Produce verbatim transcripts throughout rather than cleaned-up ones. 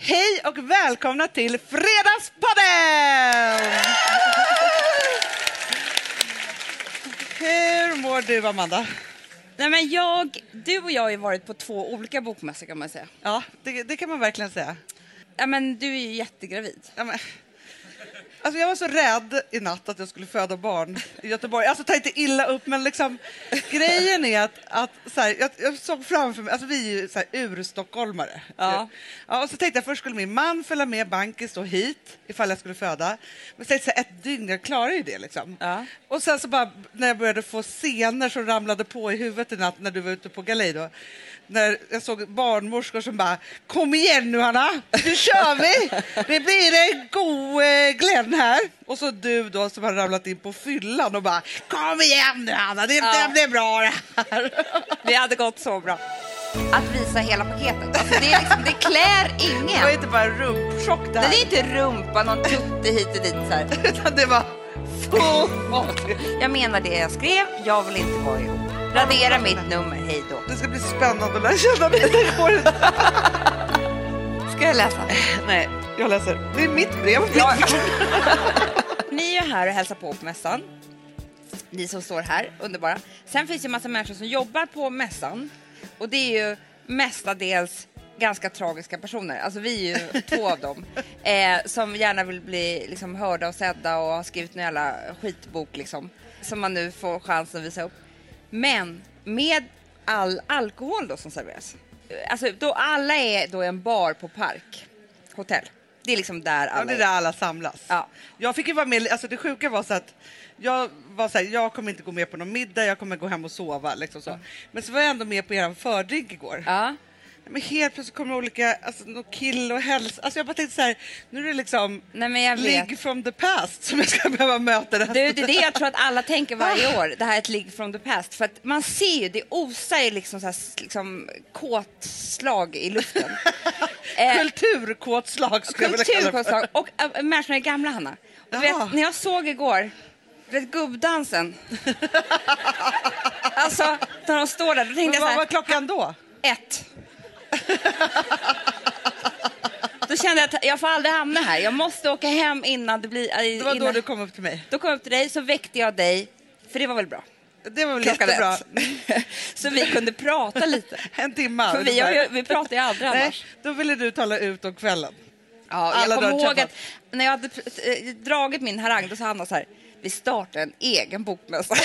Hej och välkomna till Fredagspodden! Hur mår du, Amanda? Nej, men jag, du och jag har ju varit på två olika bokmässor, kan man säga. Ja, det, det kan man verkligen säga. Ja, men du är ju jättegravid. Ja, men... Alltså jag var så rädd i natt att jag skulle föda barn i Göteborg. Alltså ta inte illa upp, men liksom grejen är att, att så här, jag, jag såg framför mig, alltså vi är ju så här urstockholmare. Ja. Ja, och så tänkte jag först skulle min man följa med bankis då hit ifall jag skulle föda. Men så tänkte jag, ett dygn, jag klarar ju det liksom. Ja. Och sen så bara när jag började få scener som ramlade på i huvudet i natt när du var ute på galej då. När jag såg barnmorskor som bara, kom igen nu Hanna, nu kör vi! Det blir en god eh, Glenn här. Och så du då som har ramlat in på fyllan och bara, kom igen nu Hanna, det, Ja. det blir bra det här. Det hade gått så bra. Att visa hela paketet. Alltså det, är liksom, det klär ingen. Det var inte bara en rumpchock det här. Det är inte rumpa, någon tutte hit och dit så här. Utan det var full. Jag menar det jag skrev, jag vill inte vara ihop. Radera mitt nummer, hej då. Det ska bli spännande att lära känna dig. Det går inte. Ska jag läsa? Nej, jag läser. Det är mitt brev. Ja. Ni är ju här och hälsar på på mässan. Ni som står här, underbara. Sen finns det en massa människor som jobbar på mässan. Och det är ju mestadels ganska tragiska personer. Alltså vi är ju två av dem. Eh, som gärna vill bli liksom, hörda och sedda och har skrivit en jävla skitbok liksom. Som man nu får chansen att visa upp. Men med all alkohol då som serveras. Alltså då alla är då en bar på Park hotell. Det är liksom där alla Ja, det är där alla samlas. Ja. Jag fick ju vara med, alltså det sjuka var så att jag var så här, jag kommer inte gå med på någon middag, jag kommer gå hem och sova liksom så. Men så var jag ändå med på er fördrink igår. Ja. Men helt plötsligt kommer olika, alltså någon kill och hälsa. Alltså jag bara tänkte så här, nu är det liksom Nej, men jag vet. ligg from the past som jag ska behöva möta det här. Du, det är det jag tror att alla tänker varje år. Det här är ett ligg from the past. För att man ser ju, det osar ju liksom så här, liksom kåtslag i luften. eh, Kulturkåtslag skulle jag vilja kalla det för. Kulturkåtslag. Och äh, människorna är gamla, Hanna. Du vet, Jaha. när jag såg igår, du vet, gubbdansen. Alltså, när de står där, då tänkte Men jag så vad här, var klockan då? ett. Då kände jag att jag får aldrig hamna här. Jag måste åka hem innan det blir... Det var innan... då du kom upp till mig. Då kom jag upp till dig, så väckte jag dig. För det var väl bra. Det var väl Klockan jättebra. ett. Så vi kunde prata lite. En timme. För vi, har ju, vi pratar ju aldrig Nej, annars. då ville du tala ut om kvällen. Ja, alla jag kommer drar ihåg träffat. att när jag hade äh, dragit min harang, då sa Hanna så här: vi startar en egen bokmässa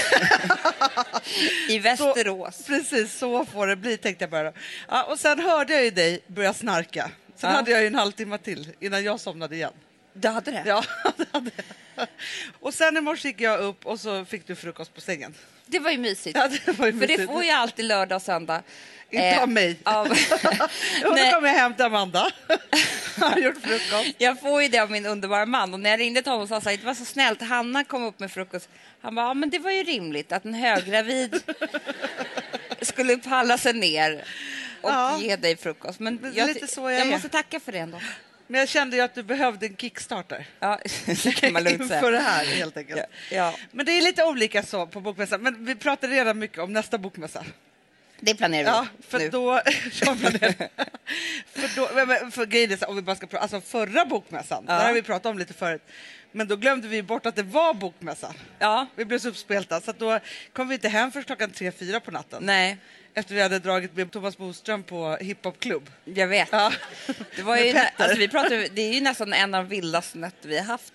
i Västerås. Så, precis, så får det bli, tänkte jag bara. Ja, och sen hörde jag ju dig börja snarka. Sen Ja. hade jag ju en halvtimme till innan jag somnade igen. Du hade det? Ja, det hade jag. Och sen i morse gick jag upp och så fick du frukost på sängen. Det var ju mysigt. Ja, det var ju För mysigt. det får ju alltid lördag och söndag. Inte av mig. Av... Och då Nej. kom jag hem till Amanda. Jag har gjort frukost. Jag får ju det av min underbara man. Och när jag ringde till honom och sa att det var så snällt, Hanna kom upp med frukost. Han bara, ja, men det var ju rimligt att en höggravid skulle palla sig ner och Ja. ge dig frukost. Men Men jag, lite så jag jag är. måste tacka för det ändå. Men jag kände ju att du behövde en kickstarter. Ja, det kan man lugnt Inför säga. det här helt enkelt. Ja, ja. Men det är lite olika så på bokmässan. Men vi pratade redan mycket om nästa bokmässa. Det planerar vi Ja, för nu. då... Jag planerar. för då men- men för grejen är så, om vi bara ska prata, alltså förra bokmässan, Ja. där har vi pratat om lite förut. Men då glömde vi bort att det var bokmässa. Ja, Vi blev så uppspelta, så att då kom vi inte hem först klockan tre, fyra på natten. nej, Efter vi hade dragit med Thomas Boström på hiphopklubb. jag vet. Ja. Det, var Med ju, Petter. alltså, vi pratade, det är ju nästan en av vildaste nätter vi har haft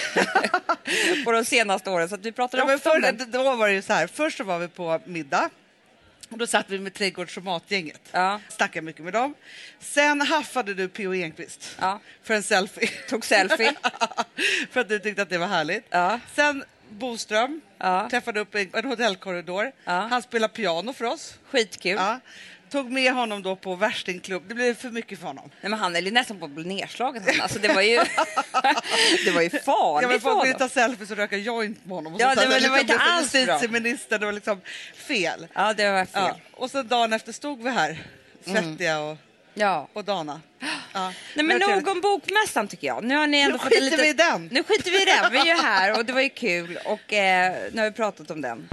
på de senaste åren. Så att vi pratade Ja, men ofta om för, den. då var det ju så här, först så var vi på middag. Och då satt vi med trädgårds- och matgänget. Ja. Snackade mycket med dem. Sen haffade du P O Enquist Ja. för en selfie. Tog selfie. För att du tyckte att det var härligt. Ja. Sen Boström Ja. träffade upp en, en hotellkorridor. Ja. Han spelade piano för oss. Skitkul. Ja. Tog med honom då på värstingklubb. Det blev för mycket för honom. Nej, men han är ju nästan på att bli nedslagen. Han. Alltså, det var ju, det var ju Ja, farligt men för folk ville honom. ta selfies och röka joint med honom. Och Ja, sånt det där. var- det var liksom inte blev alls bra. justitieminister, det var liksom fel. Ja, det var fel. Ja. Och sen dagen efter stod vi här, svettiga och, Ja. och Dana. Ja. Nej, men Det var nog trevligt. om bokmässan tycker jag. Nu har ni ändå Nu fått en skiter lite... vi i den. Nu skiter vi i den. Vi är ju här och det var ju kul. Och eh, nu har vi pratat om den.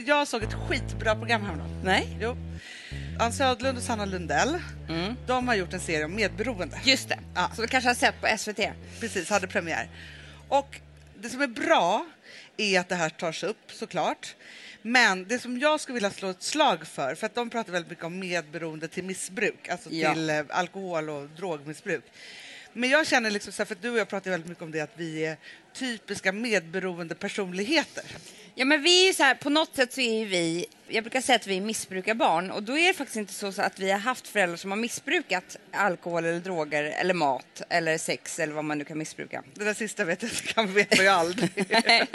jag såg ett skitbra program häromdagen. Nej? Jo. Ann Södlund och Sanna Lundell, Mm. de har gjort en serie om medberoende. Just det. Ja. Så du kanske har sett på S V T. Precis, hade premiär. Och det som är bra är att det här tas upp, såklart. Men det som jag skulle vilja slå ett slag för, för att de pratar väldigt mycket om medberoende till missbruk, alltså Ja. till eh, alkohol- och drogmissbruk. Men jag känner liksom så här, för att du och jag pratar väldigt mycket om det, att vi är typiska medberoende personligheter. Ja, men vi är ju så här, på något sätt så är ju vi, jag brukar säga att vi är missbrukarbarn, och då är det faktiskt inte så, så att vi har haft föräldrar som har missbrukat alkohol eller droger eller mat eller sex eller vad man nu kan missbruka. Det där sista vet jag, kan veta jag aldrig.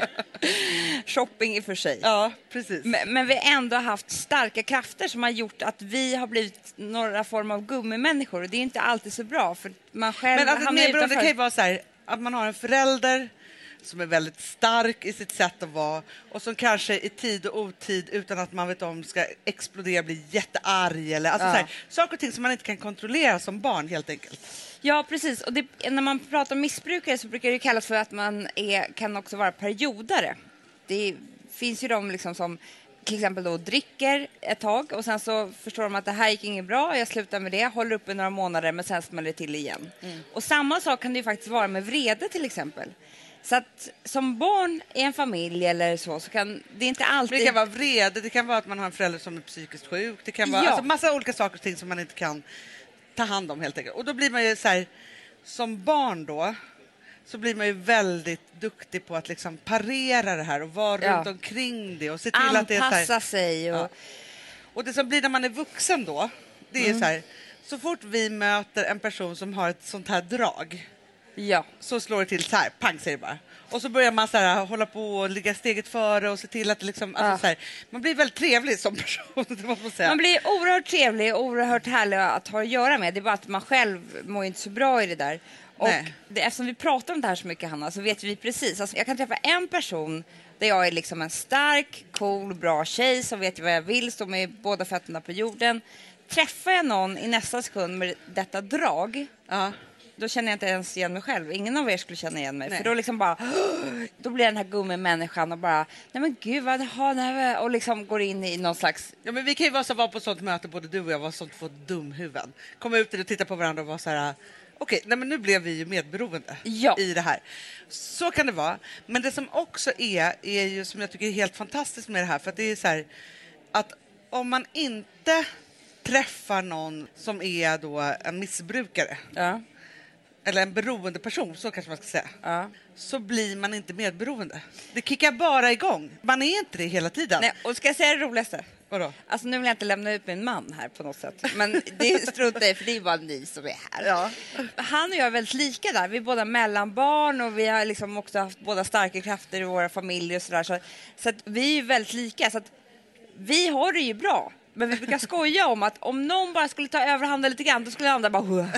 Shopping i och för sig. Ja, precis. Men, men vi har ändå haft starka krafter som har gjort att vi har blivit några form av gummimänniskor, och det är inte alltid så bra för man själv Men att ett hamnar medberoende utanför. kan ju vara så här, att man har en förälder som är väldigt stark i sitt sätt att vara och som kanske i tid och otid utan att man vet om ska explodera, bli jättearg eller alltså Ja. så här, saker och ting som man inte kan kontrollera som barn helt enkelt. Ja, precis. Och det, när man pratar om missbrukare så brukar det kallas för att man är, kan också vara periodare. Det finns ju de liksom som till exempel då dricker ett tag och sen så förstår de att det här gick inget bra, jag slutar med det, håller upp i några månader men sen smäller det till igen. Mm. Och samma sak kan det ju faktiskt vara med vrede till exempel. Så att som barn i en familj eller så, så kan det inte alltid... Det kan vara vrede, det kan vara att man har en förälder som är psykiskt sjuk, det kan vara Ja. alltså massa olika saker och ting som man inte kan ta hand om helt enkelt. Och då blir man ju så här, som barn då, så blir man ju väldigt duktig på att liksom parera det här och vara Ja. runt omkring det och se till att det är så här, Anpassa sig och... Ja. Och det som blir när man är vuxen då, det är Mm. så här, så fort vi möter en person som har ett sånt här drag, Ja. så slår det till så här, pang säger det bara. Och så börjar man så här, hålla på och ligga steget före och se till att det liksom, alltså Ja. så här, man blir väldigt trevlig som person, det måste man säga. Man blir oerhört trevlig och oerhört härlig att ha att göra med. Det är bara att man själv mår inte så bra i det där. Och Nej. det, eftersom vi pratar om det här så mycket, Hanna, så vet vi precis. Alltså, jag kan träffa en person där jag är liksom en stark, cool, bra tjej som vet vad jag vill, står med båda fötterna på jorden. Träffar jag någon i nästa sekund med detta drag, Ja. då känner jag inte ens igen mig själv. Ingen av er skulle känna igen mig. Nej. För då liksom bara, då blir den här gummimänniskan och bara, nej men gud vad, ha, nej, och liksom går in i någon slags... Ja, men vi kan ju vara så vara på ett sånt möte, både du och jag var sånt för dumhuvuden. Komma ut och titta på varandra och vara så här, okej, nej men nu blev vi ju medberoende Ja. i det här. Så kan det vara. Men det som också är, är ju som jag tycker är helt fantastiskt med det här, för att det är så här, att om man inte träffar någon som är då en missbrukare, Ja. eller en beroende person, så kanske man ska säga, Ja. så blir man inte medberoende. Det kickar bara igång. Man är inte det hela tiden. Nej, och ska jag säga det roligaste? Vadå? Alltså nu vill jag inte lämna ut min man här på något sätt. Men det struntar i, för det är bara ni som är här. Ja. Han och jag är väldigt lika där. Vi är båda mellanbarn och vi har liksom också haft båda starka krafter i våra familjer och sådär. Så, så att vi är väldigt lika. Så att vi har det ju bra. Men vi brukar skoja om att om någon bara skulle ta överhanden lite grann, då skulle andra bara... Hua.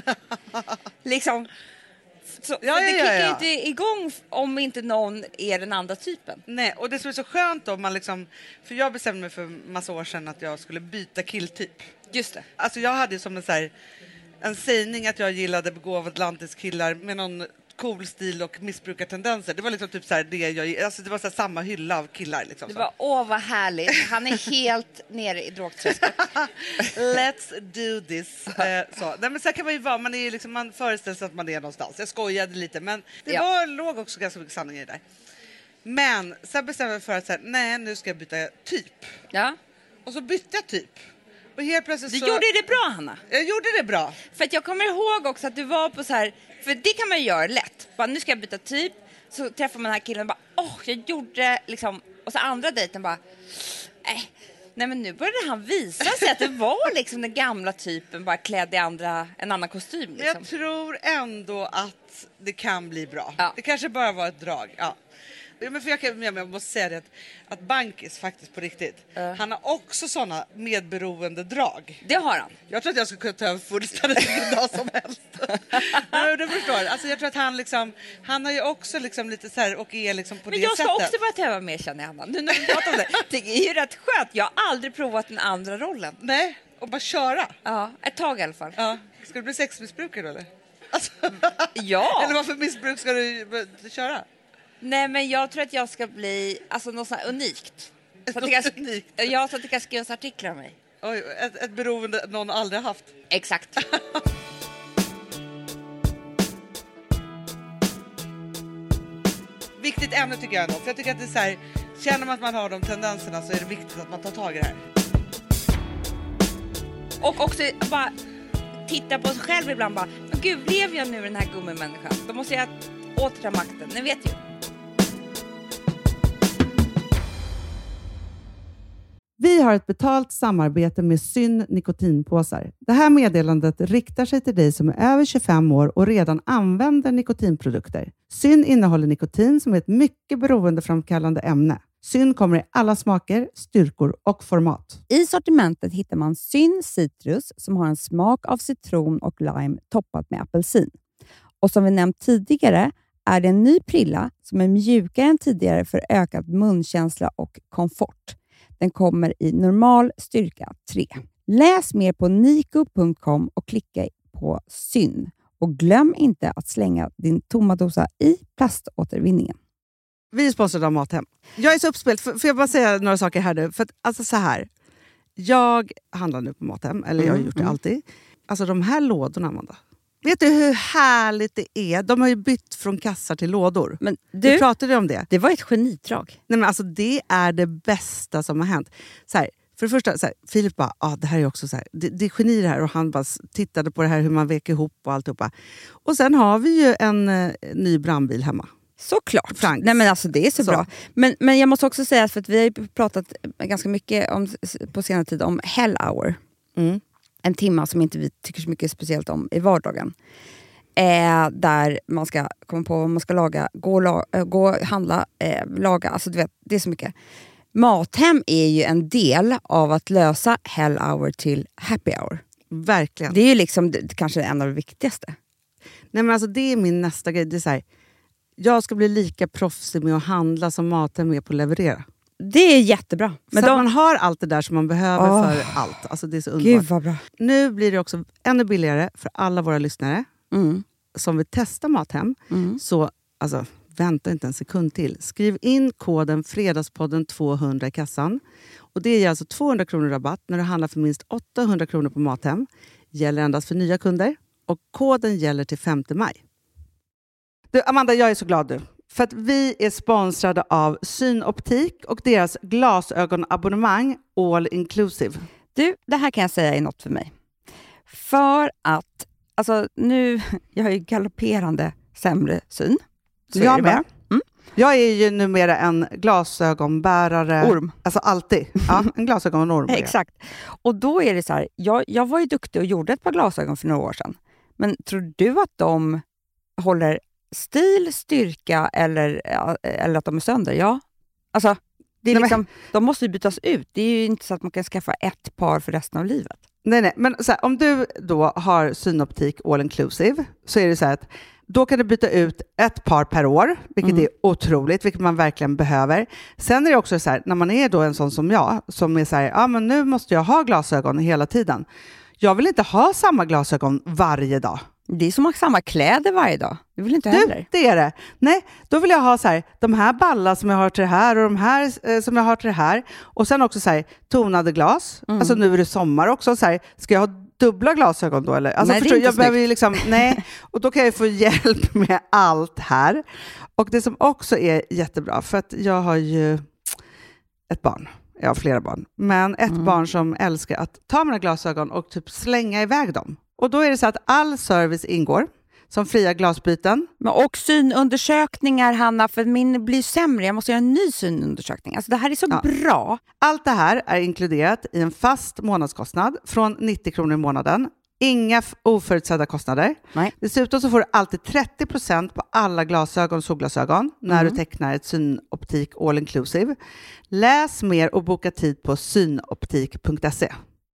Liksom... Så, Ja, för det ja, kickar ja, ja. inte igång om inte någon är den andra typen. Nej, och det som är så skönt då, man liksom, för jag bestämde mig för massa år sedan att jag skulle byta killtyp. Just det. Alltså jag hade ju som en så här, en sägning att jag gillade begåvade Atlantis-killar med någon cool stil och missbrukartendenser. Det var liksom typ så här det jag, alltså det var så här samma hylla av killar liksom. Det så. var, åh vad härligt. Han är helt nere i drogträsket. Let's do this. Eh, så. Nej, men så här kan man ju vara, man, är ju liksom, man föreställer sig att man är någonstans. Jag skojade lite, men det Ja. var, låg också ganska mycket sanning i det där. Men sen bestämde jag mig för att så här, nej, nu ska jag byta typ. Ja. Och så bytte jag typ. Och helt plötsligt Du så... gjorde det bra, Hanna. Jag gjorde det bra. För att jag kommer ihåg också att du var på så här, för det kan man ju göra lätt. Bara, nu ska jag byta typ. Så träffar man den här killen och bara, åh, jag gjorde liksom, och så andra dejten bara, nej. Nej, men nu började han visa sig att det var liksom den gamla typen, bara klädd i andra, en annan kostym. Men Liksom. jag tror ändå att det kan bli bra. Ja. Det kanske bara var ett drag. Ja. Ja, men för jag, kan, jag måste säga det att, att Bankis faktiskt på riktigt, Ja. han har också såna medberoende drag. Det har han. Jag tror att jag skulle kunna ta över fullständigt vilken dag som helst. Men du förstår, alltså jag tror att han liksom, han har ju också liksom lite så här och är liksom på Men det jag ska sättet. också börja tävla mer, känner jag, Hanna. Nu när vi pratar om det. Det är ju rätt skönt. Jag har aldrig provat den andra rollen. Nej, och bara köra. Ja, ett tag i alla fall. Ja. Ska du bli sexmissbrukare då eller? Alltså, Ja. eller vad för missbruk ska du, du köra? Nej, men jag tror att jag ska bli alltså, något sånt här unikt. Så att det kan, ja, så att det kan skrivas artiklar om mig. Oj, ett, ett beroende någon aldrig haft. Exakt. Viktigt ämne tycker jag ändå. För jag tycker att det är så här, känner man att man har de tendenserna så är det viktigt att man tar tag i det här. Och också bara titta på sig själv ibland bara, men gud, lever jag nu den här gummimänniskan? Då måste jag återta makten, ni vet ju. Vi har ett betalt samarbete med Syn nikotinpåsar. Det här meddelandet riktar sig till dig som är över tjugofem år och redan använder nikotinprodukter. Syn innehåller nikotin som är ett mycket beroendeframkallande ämne. Syn kommer i alla smaker, styrkor och format. I sortimentet hittar man Syn Citrus som har en smak av citron och lime toppat med apelsin. Och som vi nämnt tidigare är det en ny prilla som är mjukare än tidigare för ökad munkänsla och komfort. Den kommer i normal styrka tre. Läs mer på niko punkt com och klicka på Syn. Och glöm inte att slänga din tomma dosa i plaståtervinningen. Vi är sponsrade av Mathem. Jag är så uppspelt. Får jag bara säga några saker här nu? För att, alltså så här. Jag handlar nu på Mathem. Eller jag har gjort det alltid. Alltså de här lådorna, Amanda. Vet du hur härligt det är? De har ju bytt från kassar till lådor. Men du, vi pratade om det. Det var ett genidrag. Nej, men alltså det är det bästa som har hänt. Så här, för det första, så här, Filip bara, ah, det här är också så här, det, det är geni det här. Och han bara tittade på det här, hur man vek ihop och alltihopa. Och sen har vi ju en eh, ny brandbil hemma. Såklart. Franks. Nej, men alltså det är så, så. bra. Men, men jag måste också säga, för att vi har ju pratat ganska mycket om, på senare tid om Hell Hour. Mm. En timma som inte vi tycker så mycket speciellt om i vardagen. Eh, där man ska komma på vad man ska laga, gå, la, äh, gå handla, eh, laga. Alltså du vet, det är så mycket. Mathem är ju en del av att lösa Hell Hour till Happy Hour. Verkligen. Det är ju liksom det, kanske en av det viktigaste. Nej, men alltså det är min nästa grej. Det är så här, jag ska bli lika proffsig med att handla som Mathem är på att leverera. Det är jättebra. Men så de... att man har allt det där som man behöver oh, för allt. Alltså det är så underbart. Gud vad bra. Nu blir det också ännu billigare för alla våra lyssnare mm. som vill testa Mathem. Mm. Så alltså, vänta inte en sekund till. Skriv in koden Fredagspodden tvåhundra i kassan. Och det ger alltså tvåhundra kronor rabatt när du handlar för minst åttahundra kronor på Mathem. Gäller endast för nya kunder. Och koden gäller till femte maj. Du, Amanda, jag är så glad du. För att vi är sponsrade av Synoptik och deras glasögonabonnemang All Inclusive. Du, det här kan jag säga är något för mig. För att, alltså nu, jag har ju galopperande sämre syn. Så jag är det med. Mm. Jag är ju numera en glasögonbärare. Orm. Alltså alltid. Ja, en glasögonorm. Exakt. Och då är det så här, jag, jag var ju duktig och gjorde ett par glasögon för några år sedan. Men tror du att de håller stil, styrka eller, eller att de är sönder? Ja. Alltså, det är nej, liksom, men... de måste ju bytas ut. Det är ju inte så att man kan skaffa ett par för resten av livet. Nej, nej. Men så här, om du då har Synoptik All Inclusive så är det så här att då kan du byta ut ett par per år, vilket mm. är otroligt, vilket man verkligen behöver. Sen är det också så här, när man är då en sån som jag, som är så här, ja men nu måste jag ha glasögon hela tiden. Jag vill inte ha samma glasögon varje dag. Det är som att ha samma kläder varje dag. Det vill inte heller. Du, det är det. Nej, då vill jag ha så här, de här ballar som jag har till det här och de här eh, som jag har till det här. Och sen också så här, tonade glas. Mm. Alltså nu är det sommar också. Så här, ska jag ha dubbla glasögon då? Eller? Alltså, nej, förstår, det är inte jag behöver ju liksom, nej. Och då kan jag få hjälp med allt här. Och det som också är jättebra, för att jag har ju ett barn. Jag har flera barn. Men ett mm. barn som älskar att ta mina glasögon och typ slänga iväg dem. Och då är det så att all service ingår, som fria glasbyten. Men och synundersökningar, Hanna, för min blir sämre. Jag måste göra en ny synundersökning. Alltså det här är så ja. bra. Allt det här är inkluderat i en fast månadskostnad från nittio kronor i månaden. Inga oförutsedda kostnader. Nej. Dessutom så får du alltid trettio procent på alla glasögon och solglasögon när mm. du tecknar ett Synoptik All Inclusive. Läs mer och boka tid på synoptik punkt se.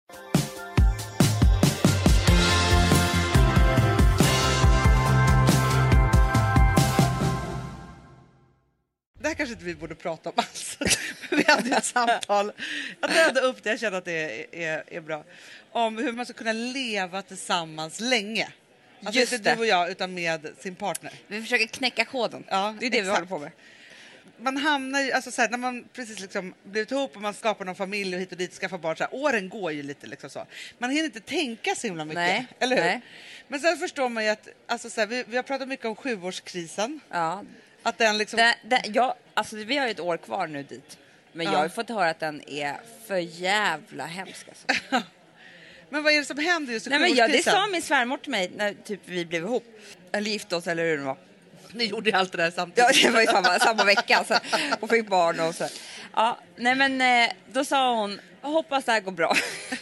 Det här kanske inte vi borde prata om alls. Vi hade ett samtal. Jag dödade upp det, jag känner att det är, är, är bra. Om hur man ska kunna leva tillsammans länge. Alltså Just inte det. du och jag, utan med sin partner. Vi försöker knäcka koden. Ja, det är det exakt. vi håller på med. man hamnar ju, alltså så här, när man precis liksom blivit ihop och man skapar någon familj och hit och dit skaffar barn, så här, åren går ju lite liksom så. Man hinner inte tänka så himla mycket, Nej, eller hur? nej. Men sen förstår man ju att, alltså så här, vi, vi har pratat mycket om sjuårskrisen. Ja. Att den liksom... Det, det, jag, alltså, vi har ju ett år kvar nu dit. Men Ja. jag har ju fått höra att den är för jävla hemsk. Alltså. Men vad är det som händer just i Nej, men ja, det sjuårskrisen? sa min svärmor till mig när typ, vi blev ihop. Eller gifte oss eller hur det var. Ni gjorde ju allt det där samtidigt. Ja, det var ju samma, samma vecka alltså. Och fick barn och så. Ja, nej men eh, då sa hon, jag hoppas det här går bra.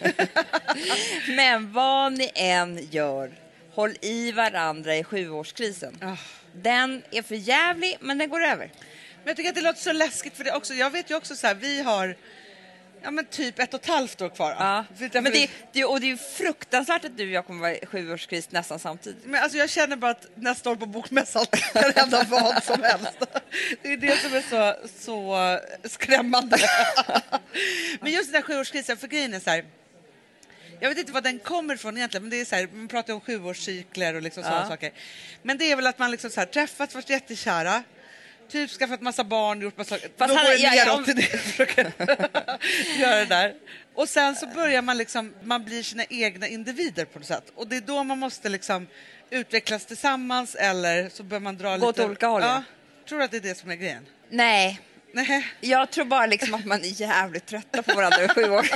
Men vad ni än gör, håll i varandra i sjuårskrisen. Oh. Den är för jävlig, men den går över. Men jag tycker att det låter så läskigt för det också. Jag vet ju också så här, vi har ja men typ ett och ett halvt år kvar. Ja. För Men det, det, och det är ju fruktansvärt att du och jag kommer vara i sjuårskris nästan samtidigt. Men alltså jag känner bara att nästa år på Bokmässan kan hända vad som helst. Det är det som är så, så skrämmande. Men just den där sjuårskrisen, för grejen är så här, jag vet inte vad den kommer ifrån egentligen, men det är så här, man pratar om sjuårscykler och liksom sådana Ja. saker. Men det är väl att man liksom så här, träffats, varit jättekära, typ skaffat massa barn, gjort massa... Fast då han- går det ja, ja, neråt om- till det, försöker göra det där. Och sen så börjar man liksom, man blir sina egna individer på något sätt. Och det är då man måste liksom utvecklas tillsammans, eller så bör man dra Gå lite... åt olika håll, Ja, ja. tror du att det är det som är grejen? Nej, Nej. jag tror bara liksom att man är jävligt trötta på varandra i sju år.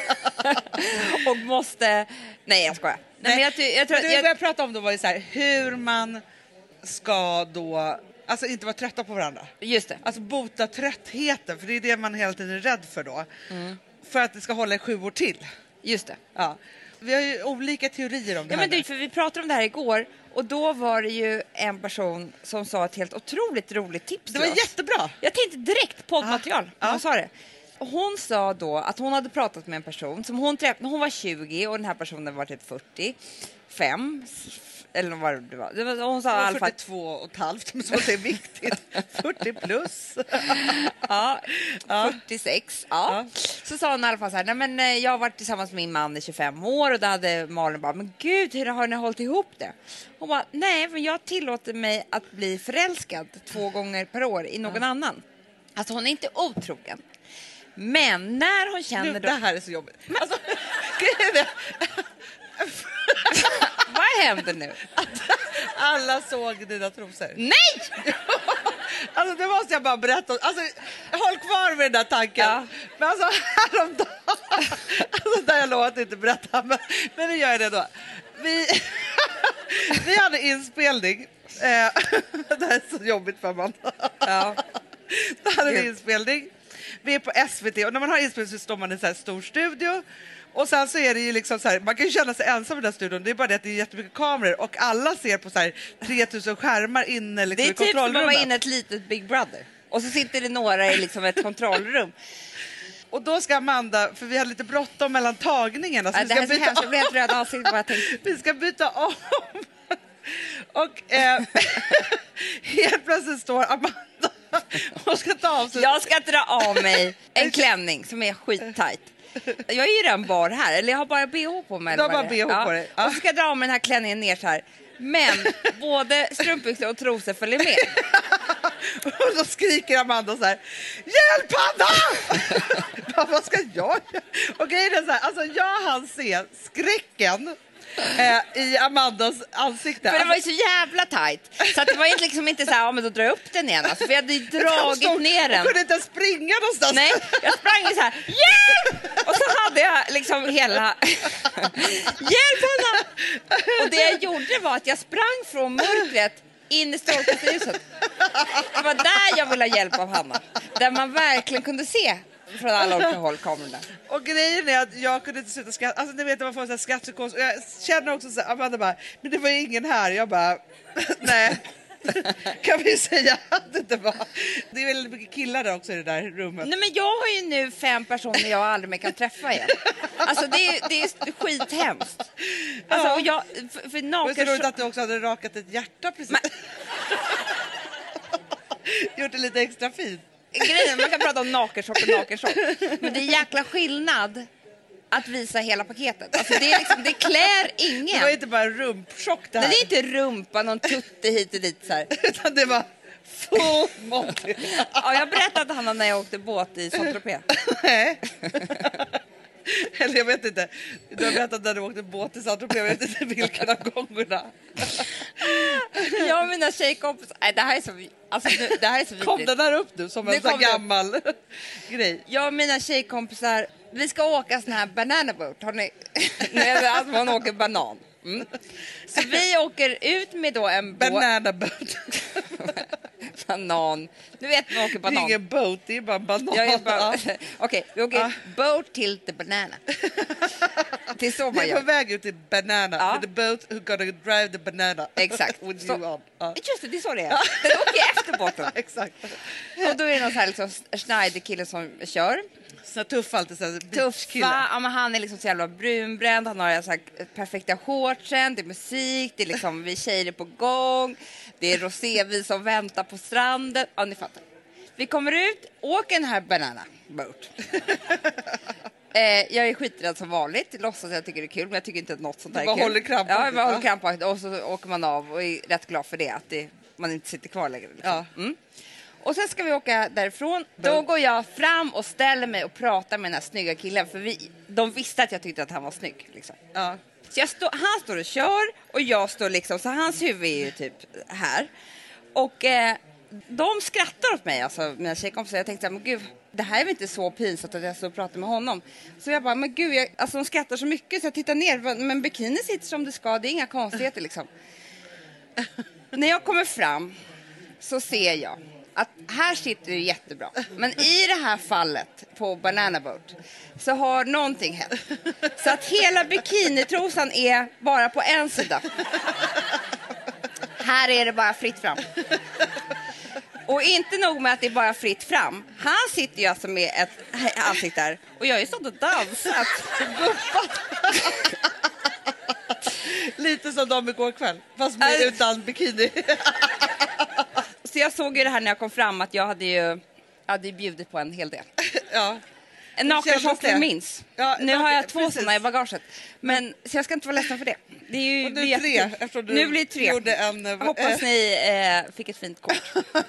Och måste... Nej, jag skojar. Nej, men jag, ty- jag tror Men det vi jag, började prata om då var ju så här, hur man ska då, alltså inte vara trötta på varandra. Just det. Alltså bota tröttheten, för det är det man hela tiden är rädd för då. Mm. För att det ska hålla i sju år till. Just det. Ja. Vi har ju olika teorier om det Ja, här. men nu. du, för vi pratade om det här igår och då var det ju en person som sa ett helt otroligt roligt tips Det till var oss. jättebra. Jag tänkte direkt poddmaterial Ja. när hon Ja. sa det. Och hon sa då att hon hade pratat med en person som hon träffade när hon var tjugo och den här personen var typ fyrtiofem eller vad det var. Det var hon sa i alla fall fyrtiotvå och ett halvt, men så det är viktigt. fyrtio plus. ja, Ja. fyrtiosex. Ja. Ja. Så sa hon i alla fall så här, nej men eh, jag har varit tillsammans med min man i tjugofem år och då hade Malin bara, men gud hur har ni hållit ihop det? Hon bara, nej men jag tillåter mig att bli förälskad två gånger per år i någon annan. Alltså hon är inte otrogen. Men när hon känner Nu, då... det här är så jobbigt. Alltså, grejen är Vad händer nu? alla såg dina trosor. Nej! Alltså det måste jag bara berätta. Alltså, håll kvar med den där tanken. Ja. Men alltså häromdagen, alltså där jag lovat inte berätta, men, men nu gör jag det då. Vi, vi hade inspelning. Eh, det här är så jobbigt för man. Ja. Då hade vi Gud. inspelning. Vi är på S V T och när man har inspelning så står man i en så här stor studio. Och sen så är det ju liksom så här, man kan ju känna sig ensam i den här studion. Det är bara det att det är jättemycket kameror och alla ser på så här tre tusen skärmar inne liksom Det är i typ som att kontrollrummet. vara inne i ett litet Big Brother. Och så sitter det några i liksom ett kontrollrum. Och då ska Amanda, för vi har lite bråttom mellan tagningarna, så Ja, vi det ska här är så byta hemskt, jag om. blev helt röd i ansiktet bara jag tänkte. Vi ska byta om. Och eh, helt plötsligt står Amanda och ska ta av sig. Jag ska dra av mig en klänning som är skittajt. Jag är ju redan bar här, eller jag har bara B H på mig. Du har eller vad bara det är. B H på dig. Ja. Och så ska jag dra av mig den här klänningen ner så här. Men både strumpbyxor och trosor följer med. Och så skriker Amanda så här: hjälp Hanna! Bara, vad ska jag göra? Och grejen är så här, alltså jag hann se skräcken eh, i Amandas ansikte. För det var ju så jävla tajt. Så att det var ju liksom inte så här, ja men då drar jag upp den igen. Alltså, för jag hade ju dragit ner den. Jag kunde inte springa någonstans. Nej, jag sprang ju så här, hjälp! Och så hade jag liksom hela, hjälp Hanna! Och det jag gjorde var att jag sprang från mörkret in i strålkastarljuset. Det var där jag ville ha hjälp av Hanna. Där man verkligen kunde se från alla olika håll kamerorna. Och grejen är att jag kunde inte sluta skratta. Alltså ni vet, man får en sån här skrattpsykos. Och jag känner också så här, Amanda bara, men det var ju ingen här. Jag bara, nej. Kan vi säga att det inte var. Det är väldigt mycket killar där också i det där rummet. Nej men jag har ju nu fem personer jag aldrig mer kan träffa igen. Alltså det är, det är skithemskt. Alltså, Ja. och jag, för, för Det var så roligt naken... att du också hade rakat ett hjärta precis. Men- Gjort det lite extra fint. Grejen, man kan prata om nakenchock och nakenchock. Men det är jäkla skillnad att visa hela paketet. Alltså det, är liksom, det klär ingen. Det var inte bara en rumpchock det här. Nej, det är inte rumpa, någon tutte hit och dit så här. Utan det var Full Monty. Ja, jag berättade Hanna när jag åkte båt i Saint-Tropez. Nej. Eller jag vet inte. Du har berättat när du åkte båt i Saint-Tropez. Jag vet inte vilken av gångerna. Jag och mina tjejkompisar. Nej, det här är så, alltså, nu, det här är så vidrigt. Kom den där upp nu som en Nu sån kom det upp. gammal grej. Jag och mina tjejkompisar, vi ska åka sån här banana boat. Har ni? Nu är det att man åker banan. Mm. Så vi åker ut med då en båt. Banana boat. Banan. Du vet man åker Det är banan. ingen boat, det är bara banan. Jag är bara... Ja. Okej, vi åker Ja. boat till the banana. Det är så man Vi är på gör. väg ut till banana. Ja. With the boat who gonna drive the banana. Exakt. With Så- you on. Ja. Just det, det är så det är. Den åker efter båten. Exakt. Och då är det någon så här liksom Schneider-kille som kör. Så tuff alltid. Så här, Tuffa, beachkille. ja, men han är liksom så jävla brunbränd, han har så här perfekta shortsen, det är musik, det är liksom vi tjejer är på gång, det är rosévin som väntar på stranden, ja ni fattar. Vi kommer ut, åker den här banana boat. eh, jag är skiträdd som vanligt, låtsas att jag tycker det är kul, men jag tycker inte att något sånt där är bara kul. håller krampaktigt, Ja, jag bara håller va? krampaktigt och så åker man av och är rätt glad för det, att det, man inte sitter kvar längre. Liksom. Ja. Mm. Och sen ska vi åka därifrån. Då går jag fram och ställer mig och pratar med den här snygga killen. För vi, de visste att jag tyckte att han var snygg. Liksom. Ja. Så jag stå, han står och kör och jag står liksom, så hans huvud är ju typ här. Och eh, de skrattar åt mig, alltså mina tjejkompisar. Jag tänkte så här, men gud, det här är väl inte så pinsamt att jag står och pratar med honom. Så jag bara, men gud, jag, alltså de skrattar så mycket så jag tittar ner. Men bikini sitter som det ska, det är inga konstigheter liksom. När jag kommer fram så ser jag att här sitter det jättebra. Men i det här fallet på Banana Boat så har någonting hänt. Så att hela bikinitrosan är bara på en sida. Här är det bara fritt fram. Och inte nog med att det är bara fritt fram. Han sitter ju alltså med ett ansikte där. Och jag har ju stått och dansat och guppat. Lite som de igår kväll. Fast med, Alltså- utan bikini. Så jag såg ju det här när jag kom fram att jag hade ju, jag hade ju bjudit på en hel del. Ja. En kändes nakenchoklad det? minns. Ja, nu naken- har jag två precis. sådana i bagaget. Men, så jag ska inte vara ledsen för det. Det är ju Och nu blir tre, jättekul. eftersom du Nu blir det tre. gjorde en, eh, Jag hoppas ni eh, fick ett fint kort.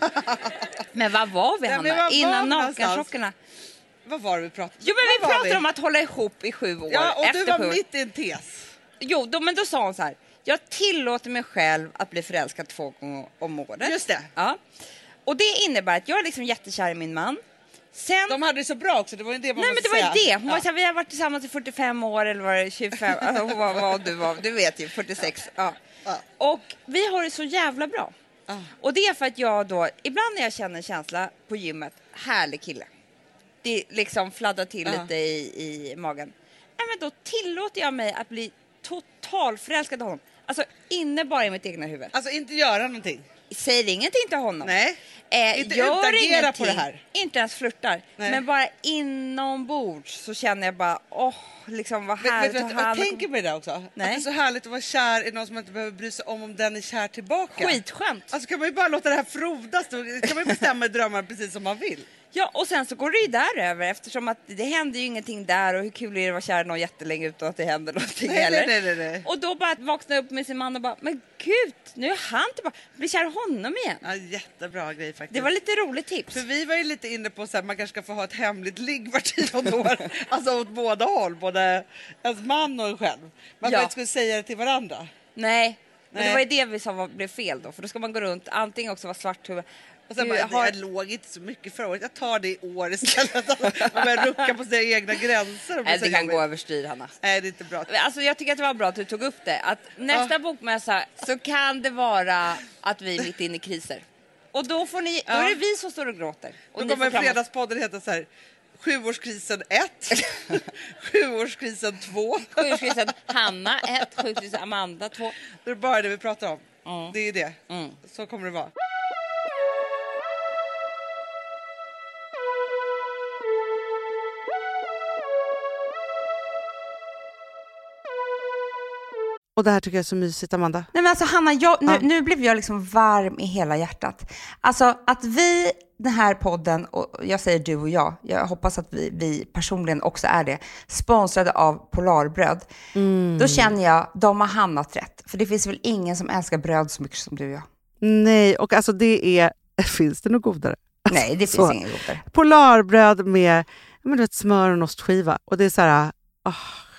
Men vad var vi, Nej, Hanna? men vad var Innan vi någonstans? nakenchockerna? Vad var det vi pratade om? Jo, men vi Vad var pratade om att hålla ihop i sju år. Ja, och efter du var sju år. mitt i en tes. Jo, då, men då sa hon så här. Jag tillåter mig själv att bli förälskad två gånger om året. Just det. Ja. Och det innebär att jag är liksom jättekär i min man. Sen... De hade det så bra också. Det var ju det man Nej, men måste det var ju säga. det. Hon var så här, vi har varit tillsammans i fyrtiofem år eller var det tjugofem? Alltså, hon var, vad du var, du vet ju, fyrtiosex. Ja. Ja. Och vi har det så jävla bra. Ja. Och det är för att jag då, ibland när jag känner en känsla på gymmet, härlig kille. Det liksom fladdrar till Ja. lite i, i magen. Nej, men då tillåter jag mig att bli totalförälskad av honom. Alltså inne bara i mitt egna huvud. Alltså inte göra någonting. Säger ingenting till honom. Nej. Eh, Inte gör utagera ingenting, på det här. Inte ens flörtar. Nej. Men bara inombords så känner jag bara, åh, liksom vad Vet, härligt vet, att vet, jag han... tänker på det där också. Nej. Att det är så härligt att vara kär i någon som man inte behöver bry sig om om den är kär tillbaka. Skitskönt. Alltså kan man ju bara låta det här frodas. Då kan man ju bestämma i drömmar precis som man vill. Ja, och sen så går det ju däröver eftersom att det händer ju ingenting där och hur kul är det att vara kär i någon jättelänge utan att det händer någonting Nej, heller. nej, nej, nej, nej. Och då bara vakna upp med sin man och bara, men gud, nu är han tillbaka. Bli kär i honom igen. Ja, jättebra grej faktiskt. Det var lite roligt tips. För vi var ju lite inne på att man kanske ska få ha ett hemligt ligg var tionde år. Alltså åt båda håll, både ens man och en själv. Man Ja. inte skulle säga det till varandra. Nej, men Nej. det var ju det vi sa var, blev fel då. För då ska man gå runt, antingen också vara svarthuvud. Och sen Du bara, har- jag låg inte så mycket förra året. Jag tar det i år istället. Alltså, man börjar rucka på sina egna gränser. och blir Nej, så det kan jobbigt. gå överstyr, Hanna. Nej, det är inte bra. Alltså, jag tycker att det var bra att du tog upp det. Att nästa bokmässa så kan det vara att vi är mitt inne i kriser. Och då, får ni, då Ja. är det vi som står och gråter. Och Då ni får kommer kramas. Fredagspodden heta så här. Sjuårskrisen ett. Sjuårskrisen två. Sjuårskrisen Hanna ett, sjuårskrisen Amanda två. Det är bara det vi pratar om. Mm. Det är det. Mm. Så kommer det vara. Och det här tycker jag är så mysigt, Amanda. Nej, men alltså Hanna, jag, nu, Ja. nu blev jag liksom varm i hela hjärtat. Alltså att vi, den här podden, och jag säger du och jag, jag hoppas att vi, vi personligen också är det, sponsrade av Polarbröd. Då känner jag, de har hamnat rätt. För det finns väl ingen som älskar bröd så mycket som du och jag. Nej, och alltså det är finns det något godare? Nej, det så. finns inget godare. Polarbröd med men du vet, smör och en ostskiva. Och det är så här, oh,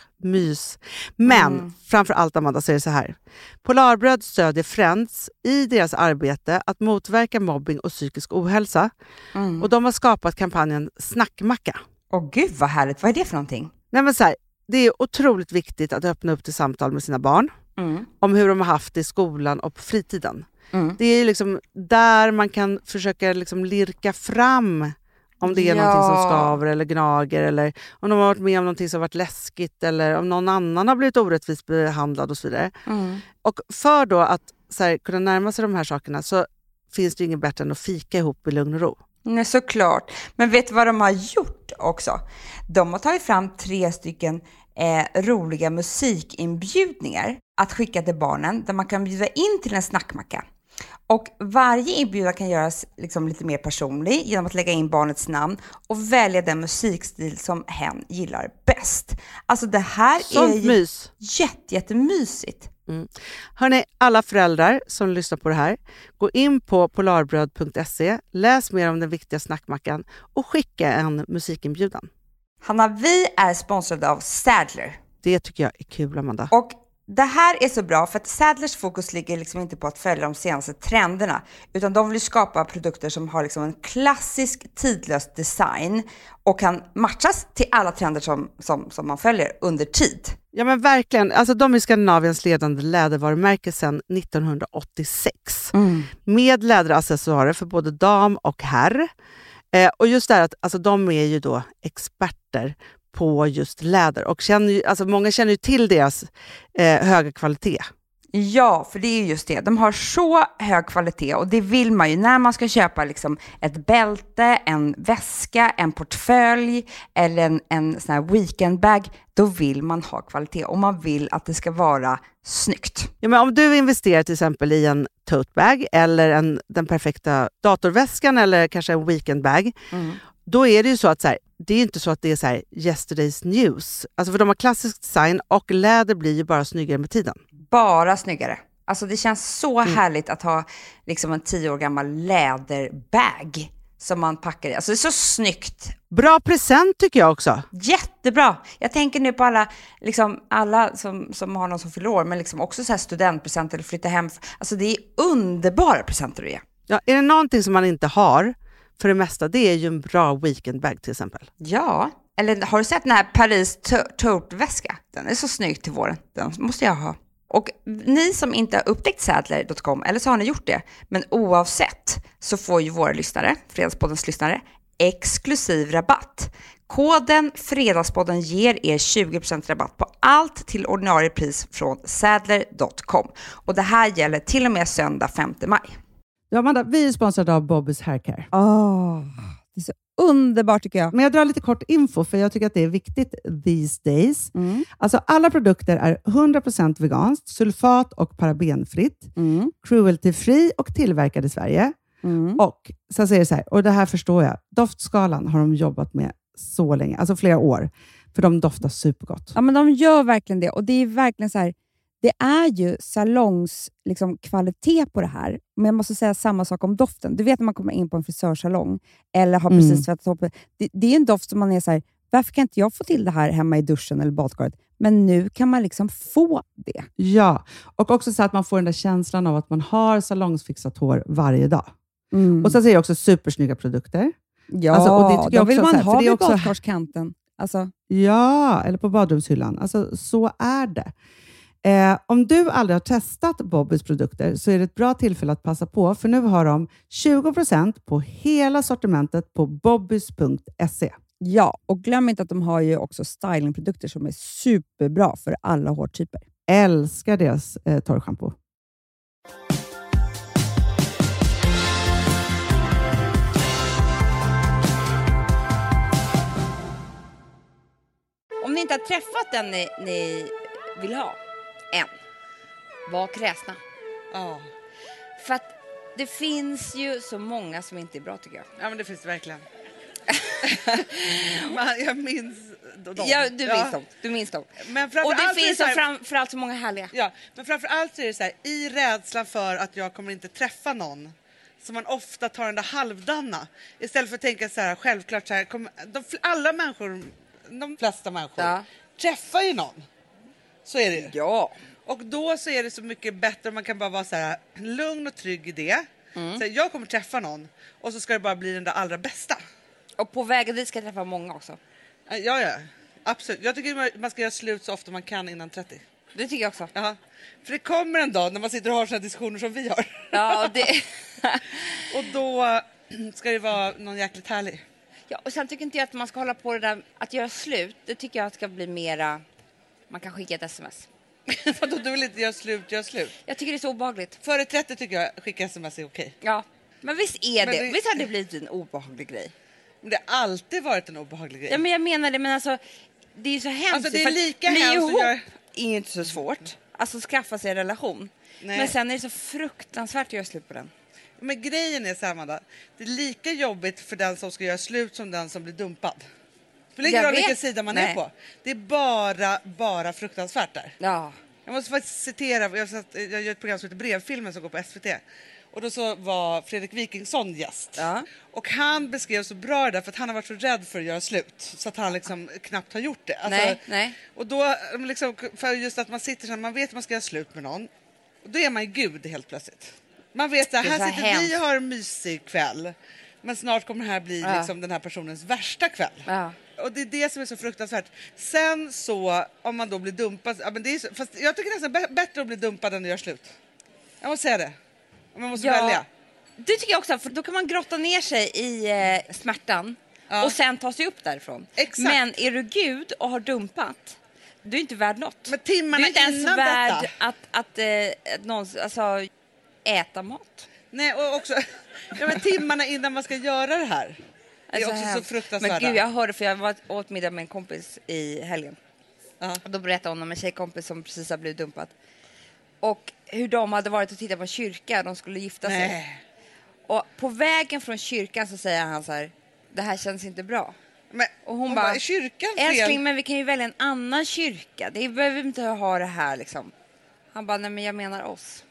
mys. Men Mm. framför allt, Amanda, så är det så här. Polarbröd stödjer Friends i deras arbete att motverka mobbing och psykisk ohälsa. Mm. Och de har skapat kampanjen Snackmacka. Åh gud vad härligt, vad är det för någonting? Nej, men så här, det är otroligt viktigt att öppna upp till samtal med sina barn. Mm. Om hur de har haft det i skolan och på fritiden. Mm. Det är liksom där man kan försöka liksom lirka fram om det är Ja. någonting som skaver eller gnager, eller om de har varit med om någonting som varit läskigt, eller om någon annan har blivit orättvist behandlad och så vidare. Mm. Och för då att så här, kunna närma sig de här sakerna så finns det ju inget bättre än att fika ihop i lugn och ro. Nej, såklart. Men vet du vad de har gjort också? De har tagit fram tre stycken eh, roliga musikinbjudningar att skicka till barnen där man kan bjuda in till en snackmacka. Och varje inbjudan kan göras liksom lite mer personlig genom att lägga in barnets namn och välja den musikstil som hen gillar bäst. Alltså det här Sånt är ju mys. jätte, jättemysigt. Mm. Hörrni, alla föräldrar som lyssnar på det här, gå in på polarbröd punkt se, läs mer om den viktiga snackmackan och skicka en musikinbjudan. Hanna, vi är sponsrade av Sadler. Det tycker jag är kul, Amanda. Och det här är så bra för att Sadlers fokus ligger liksom inte på att följa de senaste trenderna, utan de vill skapa produkter som har liksom en klassisk tidlös design och kan matchas till alla trender som, som, som man följer under tid. Ja, men verkligen. Alltså, de är Skandinaviens ledande lädervarumärke sedan nittonhundraåttiosex. Mm. Med läderaccessoarer för både dam och herr. Eh, och just det här att alltså, de är ju då experter på just läder. Och känner ju, alltså, många känner ju till deras eh, höga kvalitet. Ja, för det är ju just det. De har så hög kvalitet och det vill man ju när man ska köpa liksom ett bälte, en väska, en portfölj eller en, en sån här weekendbag. Då vill man ha kvalitet och man vill att det ska vara snyggt. Ja, men om du investerar till exempel i en totebag eller en, den perfekta datorväskan eller kanske en weekendbag, Mm. då är det ju så att så här, det är inte så att det är så här yesterday's news. Alltså för de har klassisk design och läder blir ju bara snyggare med tiden. Bara snyggare. Alltså det känns så mm. härligt att ha liksom en tio år gammal läderbag som man packar i. Alltså det är så snyggt. Bra present tycker jag också. Jättebra. Jag tänker nu på alla, liksom, alla som, som har någon som fyller år, men liksom också så här studentpresenter eller flytta hem. Alltså det är underbara presenter att ge. Ja, är det någonting som man inte har för det mesta, det är ju en bra weekendbag till exempel. Ja, eller har du sett den här Paris tote-väska? Den är så snygg till våren. Den måste jag ha. Och ni som inte har upptäckt sadler punkt com, eller så har ni gjort det, men oavsett så får ju våra lyssnare, Fredagspoddens lyssnare, exklusiv rabatt. Koden Fredagspodden ger er tjugo procent rabatt på allt till ordinarie pris från sadler punkt com. Och det här gäller till och med söndag femte maj. Ja, Amanda, vi är sponsrade av Bobbys Haircare. Oh, det är så underbart tycker jag. Men jag drar lite kort info för jag tycker att det är viktigt these days. Mm. Alltså alla produkter är hundra procent veganskt, sulfat och parabenfritt, Mm. cruelty-free och tillverkad i Sverige. Mm. Och så säger det så här, och det här förstår jag, doftskalan har de jobbat med så länge, alltså flera år, för de doftar supergott. Ja, men de gör verkligen det och det är verkligen så här, det är ju salongs liksom, kvalitet på det här. Men jag måste säga samma sak om doften. Du vet när man kommer in på en frisörsalong eller har Mm. precis tvättat upp. Det, det är en doft som man är så här, varför kan inte jag få till det här hemma i duschen eller badkaret? Men nu kan man liksom få det. Ja, och också så att man får den där känslan av att man har salongsfixat hår varje dag. Mm. Och så säger jag också supersnygga produkter. Ja, alltså, och det tycker jag då vill också man så här, för ha det är vid också- badkarskanten. Alltså, Ja, eller på badrumshyllan. Alltså, så är det. Eh, om du aldrig har testat Bobbys produkter så är det ett bra tillfälle att passa på, för nu har de tjugo procent på hela sortimentet på bobbys punkt se. ja, och glöm inte att de har ju också stylingprodukter som är superbra för alla hårtyper. Älskar deras eh, torrschampo. Om ni inte har träffat den ni, ni vill ha än, var kräsna. Ja. För att det finns ju så många som inte är bra tycker jag. Ja, men det finns det verkligen. Man, jag minns dem. Ja, du minns dem. Du minns dem. Men Och framför det allt är finns så här- framförallt så många härliga. Ja, men framför allt så är det så här, i rädslan för att jag kommer inte träffa någon Så man ofta tar den där halvdanna. Istället för att tänka så här, självklart så här, kom, de, alla människor, de flesta människor, Ja. träffar ju någon. Så är det ju. Ja. Och då så är det så mycket bättre om man kan bara vara så här lugn och trygg i det. Mm. Så här, jag kommer träffa någon och så ska det bara bli den där allra bästa. Och på vägen dit ska jag träffa många också. Ja, ja, absolut. Jag tycker man ska göra slut så ofta man kan innan trettio. Det tycker jag också. Jaha. För det kommer en dag när man sitter och har sådana diskussioner som vi har. Ja, och, det... och då ska det vara någon jäkligt härlig. ja, och sen tycker inte jag att man ska hålla på det där att göra slut. Det tycker jag ska bli mera... Man kan skicka ett sms. Vadå, du vill inte göra slut, göra slut? Jag tycker det är så obehagligt. Före trettio tycker jag skicka sms är okej. Ja, men visst är Men det. det- Visst har det blivit en obehaglig grej. Men det har alltid varit en obehaglig grej. Ja, men jag menar det, men alltså det är ju så hemskt. Alltså, det är för att lika bli hemskt att ihop göra- är ju inte så svårt. Alltså skaffa sig en relation. Nej. Men sen är det så fruktansvärt att göra slut på den. Men grejen är så här, Amanda. Det är lika jobbigt för den som ska göra slut som den som blir dumpad. För det Jag ligger vet. vilken sida man Nej. är på. Det är bara, bara fruktansvärt där. Ja. Jag måste faktiskt citera, jag, satt, jag gör ett program som heter Brevfilmen som går på S V T. Och då så var Fredrik Wikingsson gäst. Ja. Och han beskrev så bra det där för att han har varit så rädd för att göra slut. Så att han liksom knappt har gjort det. Alltså, Nej, nej. Och då liksom, för just att man sitter så här, man vet att man ska göra slut med någon. Och då är man ju Gud helt plötsligt. Man vet att Det är här så sitter vi hemskt. och har en mysig kväll. Men snart kommer det här bli Ja. liksom den här personens värsta kväll. Ja. Och det är det som är så fruktansvärt. Sen så, om man då blir dumpad, ja, men det är så, fast jag tycker nästan bä- bättre att bli dumpad än att göra slut. Jag måste säga det. Om man måste Ja. välja. Det tycker jag också, för då kan man grotta ner sig i eh, smärtan Ja. och sen ta sig upp därifrån. Exakt. Men är du Gud och har dumpat, du är inte värd något. Men timmarna du är inte ens innan värd detta. att, att, eh, att någon, alltså, äta mat. Nej, och också ja, men timmarna innan man ska göra det här. Det är Alltså, också så hemskt. fruktansvärt. Men gud, jag hörde, för jag var åt middag med en kompis i helgen. Ja. Och då berättade hon om en tjejkompis som precis har blivit dumpad. Och hur de hade varit och tittat på en kyrka, de skulle gifta sig. Nej. Och på vägen från kyrkan så säger han så här: det här känns inte bra. Men, Och hon, hon bara, bara, är kyrkan fel? älskling, men vi kan ju välja en annan kyrka. Det behöver inte ha det här liksom. Han bara, nej men jag menar oss.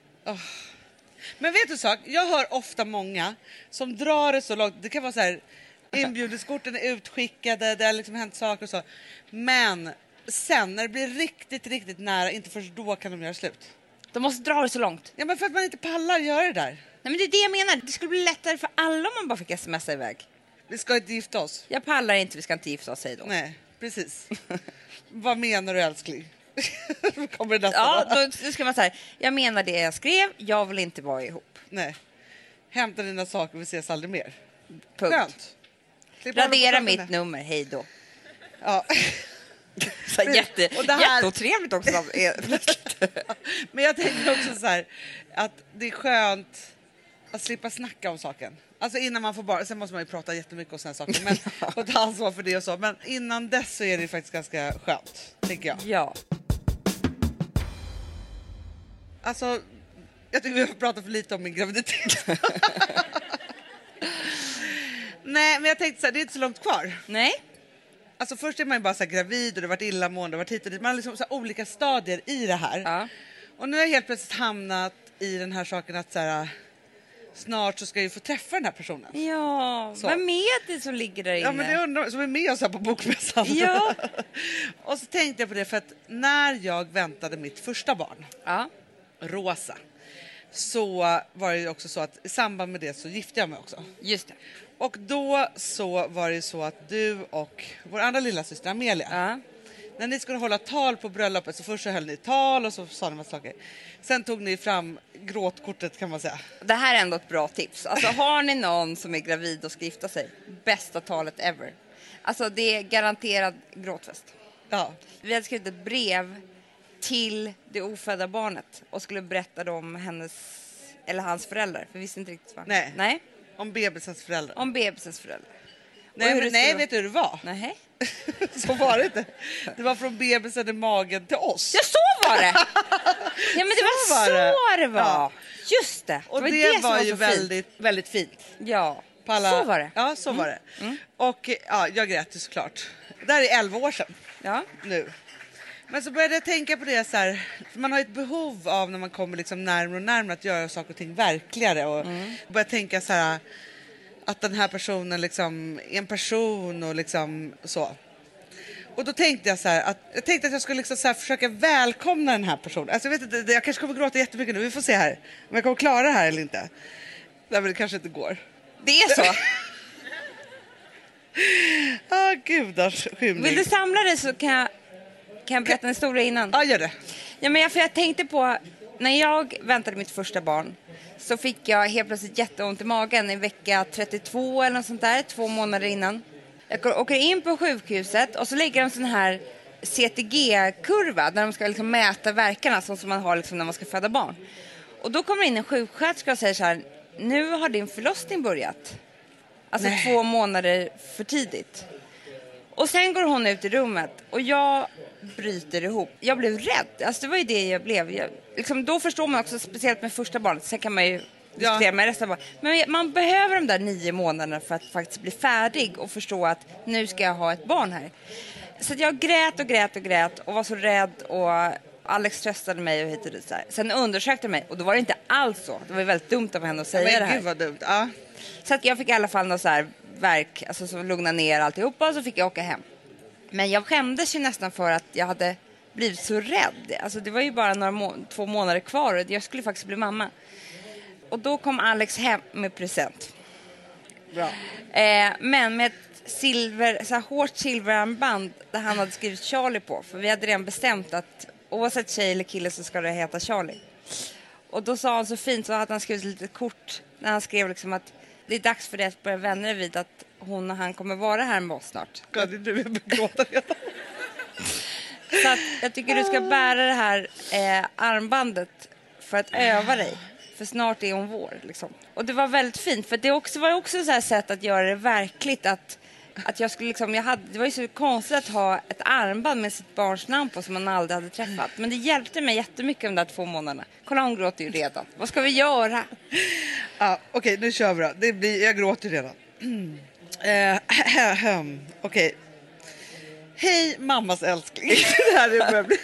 Men vet du en sak? Jag hör ofta många som drar det så långt. Det kan vara så här, inbjudningskorten är utskickade, det har liksom hänt saker och så. Men sen när det blir riktigt, riktigt nära, inte först då kan de göra slut. De måste dra det så långt. Ja, men för att man inte pallar göra det där. Nej men det är det jag menar. Det skulle bli lättare för alla om man bara fick smsa iväg. Vi ska inte gifta oss. Jag pallar inte, vi ska inte gifta oss, säg då. Nej, precis. Vad menar du, älskling? Kommer det nästa Ja, då? då, då ska man säga, jag menar det jag skrev, jag vill inte vara ihop. Nej. Hämta dina saker, vi ses aldrig mer. Punkt. Skönt. Slipper hålla på Radera och prata mitt med- nummer, hej då. Ja. Så jätte, Och det här- jätteotrevligt också. Men jag tänker också så här, att det är skönt att slippa snacka om saken. Alltså innan man får bara, sen måste man ju prata jättemycket om sådana saker, men, och ta ansvar för det och så. Men innan dess så är det faktiskt ganska skönt, tänker jag. Ja. Alltså, jag tycker vi har pratat för lite om min graviditet. Nej, men jag tänkte så här, det är inte så långt kvar. Nej. Alltså först är man ju bara så här gravid och det har varit illamående, det har varit hit och dit. Man har liksom så här olika stadier i det här. Ja. Och nu har jag helt plötsligt hamnat i den här saken att så här, snart så ska jag ju få träffa den här personen. Ja, Så. vem är det som ligger där inne? Ja, men det undrar som är med oss här på bokmässan. Ja. Och så tänkte jag på det för att när jag väntade mitt första barn, Ja. Rosa, så var det ju också så att i samband med det så gifte jag mig också. Just det. Och då så var det ju så att du och vår andra lilla syster Amelia, Ja. när ni skulle hålla tal på bröllopet så först så höll ni tal och så sa ni massa saker. Sen tog ni fram gråtkortet kan man säga. Det här är ändå ett bra tips. Alltså har ni någon som är gravid och ska gifta sig, bästa talet ever. Alltså det är garanterad gråtfest. Ja. Vi hade skrivit ett brev till det ofödda barnet och skulle berätta om hennes eller hans föräldrar, för vi visste inte riktigt vad. Nej. Nej. Om bebisens föräldrar. Om bebisens föräldrar. Nej, hur men det nej skulle- vet du hur det var? Nej. Så var det inte. Det var från bebisen i magen till oss. Ja, så var det! Ja, men det Så var var så det. det var. Ja. Just det. Och det det, var, det som var var ju så fint. väldigt, väldigt fint. Ja, På alla... så var det. Ja, så var det. Och ja, jag grät ju såklart. Det här är elva år sedan Ja. nu. Men så började jag tänka på det så här, för man har ett behov av när man kommer liksom närmare och närmare att göra saker och ting verkligare och mm. börja tänka så här att den här personen liksom är en person och liksom så. Och då tänkte jag så här att jag tänkte att jag skulle liksom så här försöka välkomna den här personen. Alltså jag vet inte, jag kanske kommer gråta jättemycket nu. Vi får se här om jag kommer klara det här eller inte. Nej, men det kanske inte går. Det är så. Ah, gudars skymning. Vill du samla dig så kan jag, kan jag berätta en historia innan. Ja, gör det. Ja, men jag, för jag tänkte på, när jag väntade mitt första barn så fick jag helt plötsligt jätteont i magen i vecka trettiotvå eller något sånt där, två månader innan. Jag åker in på sjukhuset och så lägger de sån här C T G-kurva där de ska liksom mäta verkarna som man har liksom när man ska föda barn. Och då kommer in en sjuksköterska och säger så här, nu har din förlossning börjat. Alltså Nej. två månader för tidigt. Och sen går hon ut i rummet och jag bryter ihop. Jag blev rädd. Alltså det var ju det jag blev. Jag, liksom, då förstår man också, speciellt med första barnet. Sen kan man ju diskutera ja. med resten av barnet. Men man behöver de där nio månaderna för att faktiskt bli färdig och förstå att nu ska jag ha ett barn här. Så att jag grät och grät och grät och var så rädd och Alex tröstade mig och hit och dit. Sen undersökte mig och då var det inte alls så. Det var väldigt dumt av henne att säga ja, men det här. Gud vad dumt, ja. Så att jag fick i alla fall något så här verk, alltså så lugna ner alltihopa och så fick jag åka hem. Men jag skämdes ju nästan för att jag hade blivit så rädd. Alltså det var ju bara några må- två månader kvar och jag skulle faktiskt bli mamma. Och då kom Alex hem med present. Bra. Eh, men med ett silver, så här hårt silverarmband där han hade skrivit Charlie på. För vi hade redan bestämt att oavsett tjej eller kille så ska det heta Charlie. Och då sa han så fint så hade han skrivit ett litet kort när han skrev liksom att det är dags för dig att börja vänja dig vid att hon och han kommer vara här med oss snart. God, det är du jag begråta redan. Så att jag tycker du ska bära det här eh, armbandet för att öva dig. För snart är hon vår. Liksom. Och det var väldigt fint. För det också, var också så här sätt att göra det verkligt. Att, att jag skulle liksom, jag hade, det var ju så konstigt att ha ett armband med sitt barns namn på som man aldrig hade träffat. Men det hjälpte mig jättemycket de där två månaderna. Kolla, hon gråter ju redan. Vad ska vi göra? Ja, okej, okay, nu kör vi då. Det blir, jag gråter redan. Mm. Eh, okej. Okay. Hej mammas älskling. Det här är börjar bli...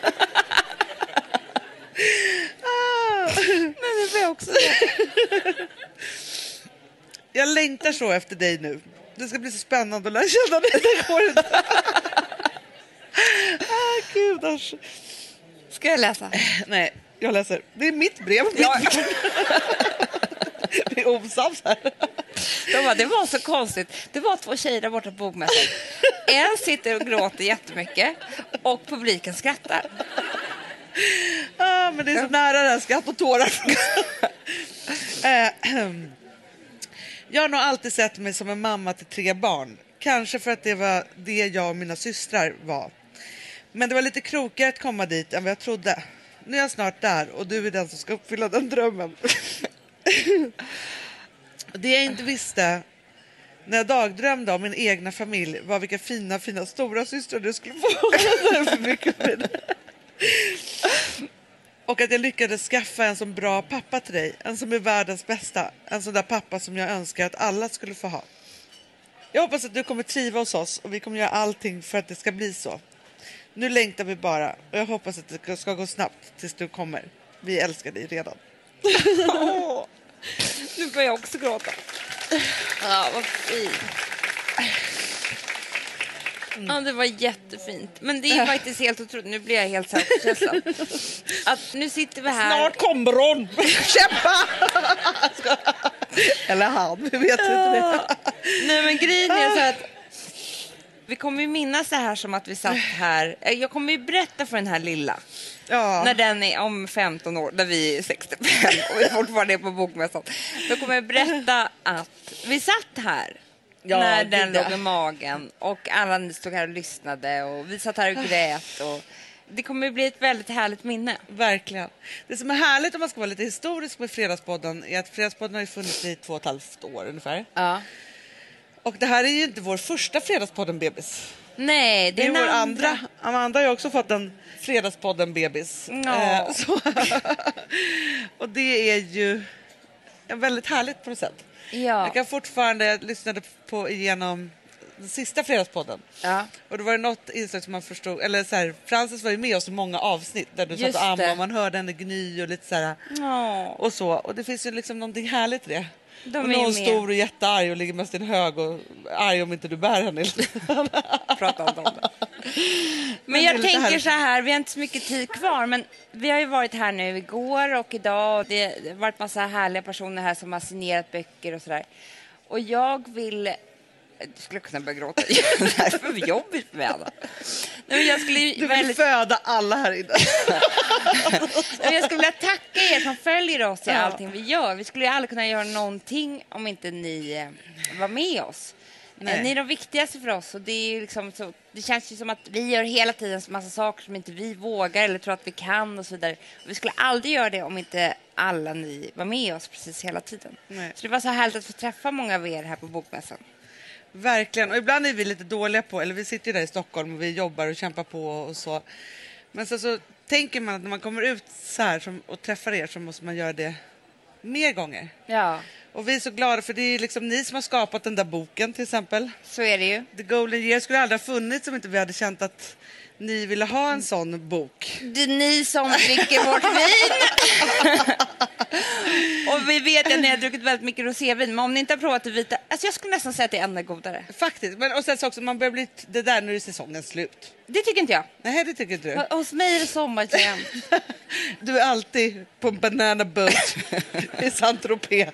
ah. Men det blir också det. Jag längtar så efter dig nu. Det ska bli så spännande att lära känna dig. Det går inte. ah, gud, alltså. Ska jag läsa? Nej, jag läser. Det är mitt brev. Ja. Det är osams här. De bara, det var så konstigt. Det var två tjejer där borta på bokmässan. En sitter och gråter jättemycket och publiken skrattar. Ah, men det är så nära det här, skratt och tårar. Jag har nog alltid sett mig som en mamma till tre barn. Kanske för att det var det jag och mina systrar var. Men det var lite krokigare att komma dit än vad jag trodde. Nu är jag snart där och du är den som ska uppfylla den drömmen. Det jag inte visste när jag dagdrömde om min egna familj var vilka fina, fina stora systrar du skulle få. För mycket med det. Och att jag lyckades skaffa en så bra pappa till dig. En som är världens bästa. En sån där pappa som jag önskar att alla skulle få ha. Jag hoppas att du kommer triva hos oss och vi kommer göra allting för att det ska bli så. Nu längtar vi bara och jag hoppas att det ska gå snabbt tills du kommer. Vi älskar dig redan. Åh, nu börjar jag också gråta. Ja, vad fint. Mm. Ja, det var jättefint. Men det är faktiskt helt otroligt. Nu blir jag helt känslan. Att nu sitter vi här. Snart kommer hon. Kämpa! Eller han, vi vet inte det. Nej, men grejen är så att vi kommer ju minnas det här som att vi satt här. Jag kommer ju berätta för den här lilla. Ja. När den är om femton år, där vi är sextiofem och vi fortfarande är på bokmässan. Då kommer jag berätta att vi satt här. Ja, när den låg i magen och alla stod här och lyssnade och vi satt här och grät och det kommer att bli ett väldigt härligt minne. Verkligen. Det som är härligt om man ska vara lite historisk med Fredagspodden är att Fredagspodden har ju funnits i två och ett halvt år ungefär. Ja. Och det här är ju inte vår första Fredagspodden-bebis. Nej, det är, det är vår andra. andra. Amanda har ju också fått en Fredagspodden-bebis. Ja. Eh, så. Och det är ju väldigt härligt på något sätt. Ja. Jag kan fortfarande, jag lyssnade på igenom den sista fredagspodden. Ja. Och då var det något inslag som man förstod, eller så här, Frances var ju med oss i många avsnitt där du Just satt och ammade det. och man hörde henne gny och lite så här Ja. och så. Och det finns ju liksom någonting härligt i det. De och är någon med. stor och jättearg och ligger mest i en hög och arg om inte du bär henne. Prata inte om det. Men det är jag lite tänker härligt. så här, vi har inte så mycket tid kvar, men vi har ju varit här nu igår och idag och det har varit massa härliga personer här som har signerat böcker och sådär. Och jag vill... Du skulle kunna börja gråta. Det här är för jobbigt för mig, Anna. Nej, men jag skulle ju Du vill väldigt... föda alla här inne. Nej, jag skulle vilja tacka er som följer oss i Ja. allting vi gör. Vi skulle ju aldrig kunna göra någonting om inte ni eh, var med oss. Nej. Eh, Ni är de viktigaste för oss. Och det, är ju liksom så, det känns ju som att vi gör hela tiden en massa saker som inte vi vågar eller tror att vi kan och så vidare. Och vi skulle aldrig göra det om inte alla ni var med oss precis hela tiden. Nej. Så det var så härligt att få träffa många av er här på Bokmässan. Verkligen. Och ibland är vi lite dåliga på, eller vi sitter ju där i Stockholm och vi jobbar och kämpar på och så. Men så, så tänker man att när man kommer ut så här som, och träffar er så måste man göra det mer gånger. Ja, Och vi är så glada för det är liksom ni som har skapat den där boken till exempel. så är det ju. The Golden Year skulle aldrig ha funnits om inte vi hade känt att ni ville ha en sån bok. Det är ni som dricker vårt vin. Och vi vet att ni har druckit väldigt mycket rosévin. Men om ni inte har provat det vita... Alltså jag skulle nästan säga att det är ännu godare. Faktiskt. Men och sen så också, man börjar bli det där när är säsongen slut. Det tycker inte jag. Nej, det tycker inte du. H- Hos mig är det sommarträm. Du är alltid på en banana boat i Saint-Tropez.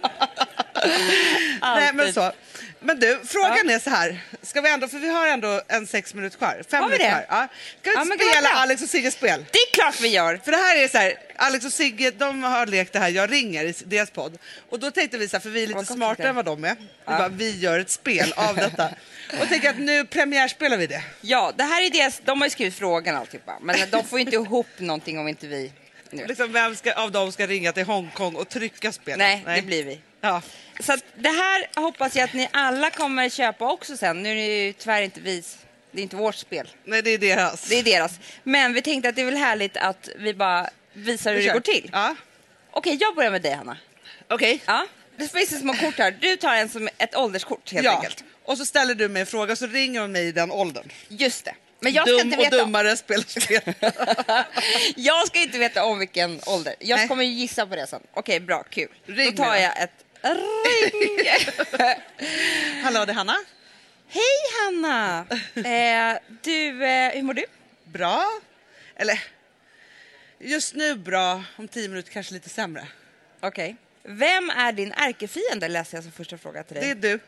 Nej, men så. Men du, frågan är så här. Ska vi ändå, för vi har ändå en sex minuter kvar. Fem Har vi minuter det? kvar. Ja. Ska vi Ja, inte men gud, spela vad bra. Alex och Sigges spel? Det är klart vi gör. För det här är så här, Alex och Sigge, de har lekt det här, jag ringer i deras podd. Och då tänkte vi så här, för vi är lite Vad gott smartare det. än vad de är. Vi, bara, vi gör ett spel av detta. Och tänker att nu premiärspelar vi det. Ja, det här är deras... De har ju skrivit frågan alltihopa. Men de får ju inte ihop någonting om inte vi... Nu. Liksom vem ska, av dem ska ringa till Hongkong och trycka spelet? Nej, det blir vi. Ja. Så att det här hoppas jag att ni alla kommer köpa också sen. Nu är det ju tyvärr inte vi... Det är inte vårt spel. Nej, det är deras. Det är deras. Men vi tänkte att det är väl härligt att vi bara visar hur Vi det kör. går till. Ja. Okej, jag börjar med dig, Hanna. Okej. Ja. Det finns ett små kort här. Du tar en som ett ålderskort helt Ja. enkelt. Och så ställer du mig en fråga så ringer hon mig i den åldern. Just det. Men jag ska Dum inte och veta. dummare spelar spel. Jag ska inte veta om vilken ålder. Jag Nej. kommer ju gissa på det sen. Okej, bra, kul. Ring Då tar mig då. jag ett ring. Hallå, det är Hanna. Hej Hanna! Eh, du, eh, hur mår du? Bra. Eller just nu bra, om tio minuter kanske lite sämre. Okej. Vem är din ärkefiende, läser jag som första fråga till dig. Det är du.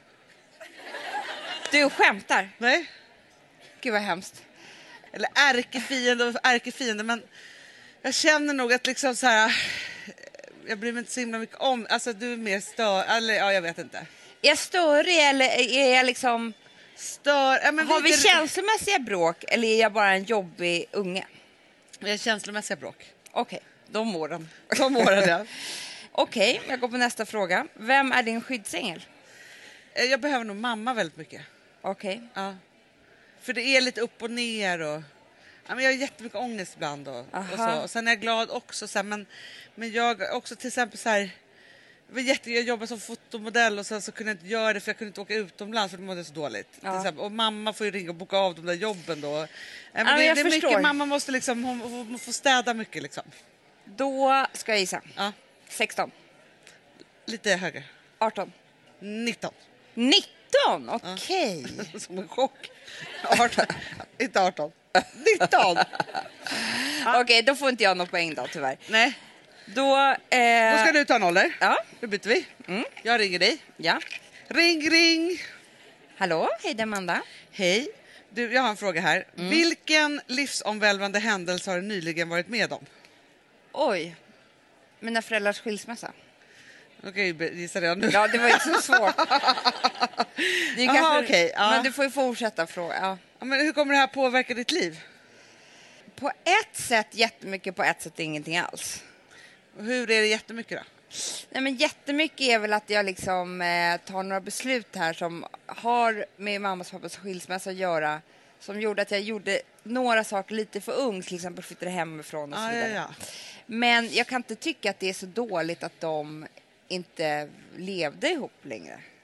Du skämtar. Nej. Gud vad hemskt. Eller ärkefiende och ärkefiende, men jag känner nog att liksom så här, jag bryr mig inte så himla mycket om, alltså du är mer stör, eller ja, jag vet inte. Är jag störig eller är jag liksom... Stör, ja, men Har vi är- känslomässiga bråk eller är jag bara en jobbig unge? Vi har känslomässiga bråk. Okej, de åren. De åren, ja. Okej, jag går på nästa fråga. Vem är din skyddsängel? Eh, Jag behöver nog mamma väldigt mycket. Okej. Ja. För det är lite upp och ner och ja, men jag har jättemycket ångest ibland och, och Aha. så. Och sen är jag glad också så här, men, men jag också till exempel så här, det var jätte, jag jobbade som fotomodell och sen så kunde jag inte göra det för jag kunde inte åka utomlands för det mådde så dåligt. Ja. Till exempel. Och mamma får ju ringa och boka av de där jobben då. Ja, men Ja, det, jag det är förstår. mycket, mamma måste liksom, hon, hon får städa mycket liksom. Då ska jag gissa. Ja, sexton. lite högre. arton. nitton. nitton? Okej. Som en chock. arton. Inte arton. nitton. Okej, då får inte jag någon poäng då tyvärr. Nej, Då... Eh... då ska du ta en ålder. Ja. Då byter vi. Mm. Jag ringer dig. Ja. Ring, ring. Hallå, hej det är Amanda. Hej. Du, jag har en fråga här. Mm. Vilken livsomvälvande händelse har du nyligen varit med om? Oj. Mina föräldrars skilsmässa. Då kan jag ju gissa redan nu. Ja, det var inte så svårt. Det är Aha, okej, ja. Men du får ju fortsätta fråga. Ja. Ja, men hur kommer det här påverka ditt liv? På ett sätt jättemycket, på ett sätt ingenting alls. Och hur är det jättemycket då? Nej, men jättemycket är väl att jag liksom eh, tar några beslut här som har med mammas och pappas skilsmässa att göra. Som gjorde att jag gjorde några saker lite för ung, till exempel flyttade hemifrån och så Ja, ja, vidare. ja. Men jag kan inte tycka att det är så dåligt att de inte levde ihop längre.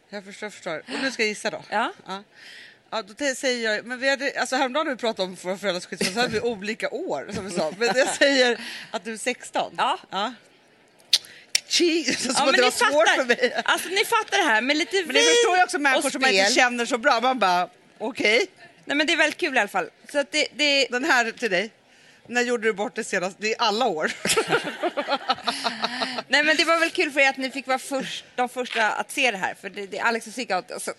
Jag förstår, jag förstår. Och nu ska jag gissa då. Ja. Ja. Ja, då te- säger jag, men vi hade, alltså häromdagen när vi pratade om våra föräldrars skilsmässa så hade vi olika år som vi sa. Men jag säger att du är sexton. Ja. Ja. Tji, så Ja, som men att det var ni svårt fattar, för mig. alltså ni fattar det här med lite vin Men det förstår jag också människor och som man spel. inte känner så bra. Man bara, okej, Nej, men det är väldigt kul i alla fall. Så att det, det, den här till dig. När gjorde du bort det senast? Det är alla år. nej, men det var väl kul för er att ni fick vara först, de första att se det här. För det, det är Alex och Sigge. Alltså.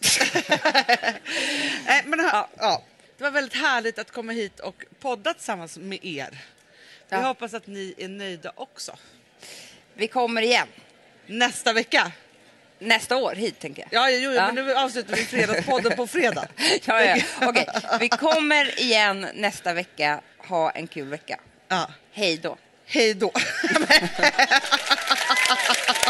Nej, men ja. Ja, det var väldigt härligt att komma hit och podda tillsammans med er. Vi Ja. hoppas att ni är nöjda också. Vi kommer igen Nästa vecka. nästa år hit, tänker jag. Ja, jo, jo, Ja. men nu avslutar vi fredagspodden på fredag. Ja, ja. Okej, vi kommer igen nästa vecka. Ha en kul vecka. Ja. Hej då. Hej då.